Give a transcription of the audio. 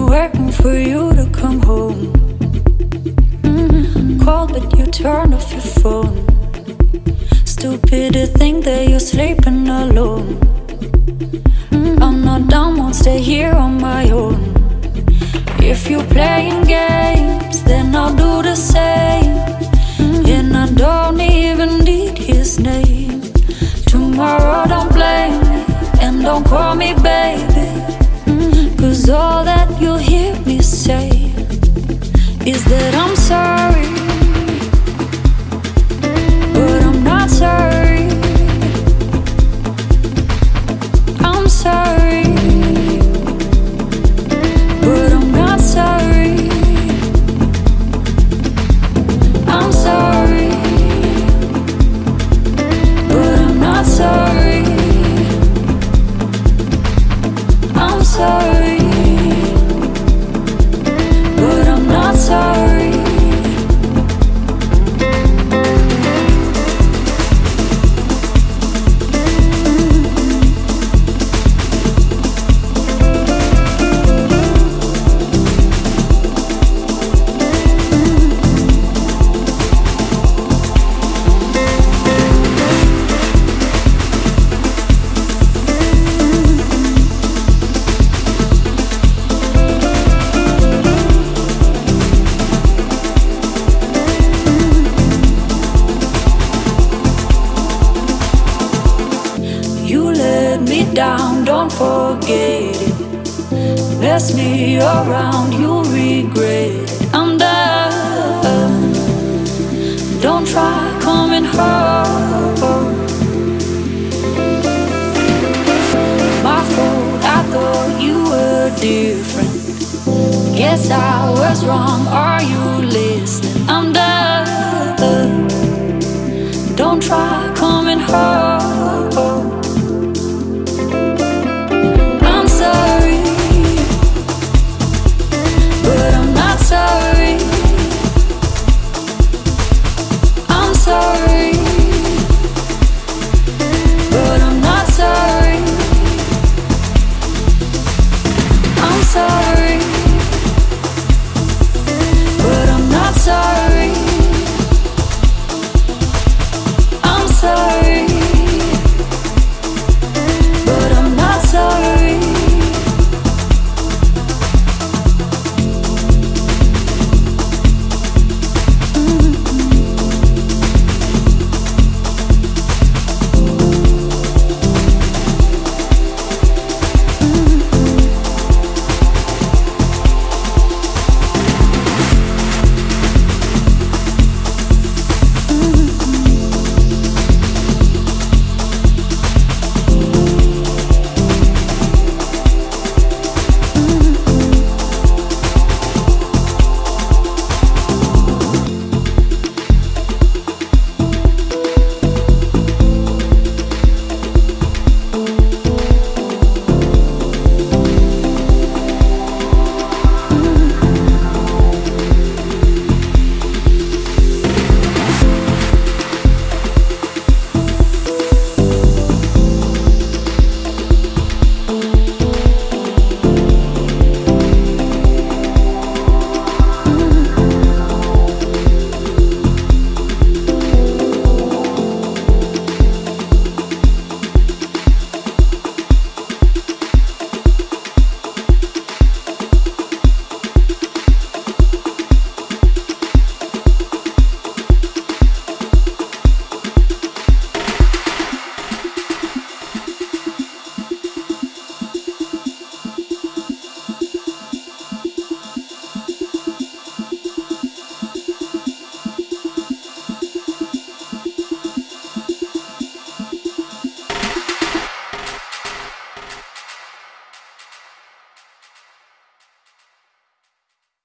waiting for you to come home. Called but you turned off your phone. Stupid to think that you're sleeping alone. I'm not done, won't stay here on my own. If you're playing games, then I'll do the same. And I don't even need his name. Tomorrow don't blame me, and don't call me baby. Cause all that you'll hear me say is that I'm sorry, but I'm not sorry. I'm sorry, but I'm not sorry. I'm sorry, but I'm not sorry. I'm sorry, but I'm not sorry. Down, don't forget it. Mess me around, you'll regret it. I'm done. Don't try coming home. My fault, I thought you were different. Guess I was wrong. Are you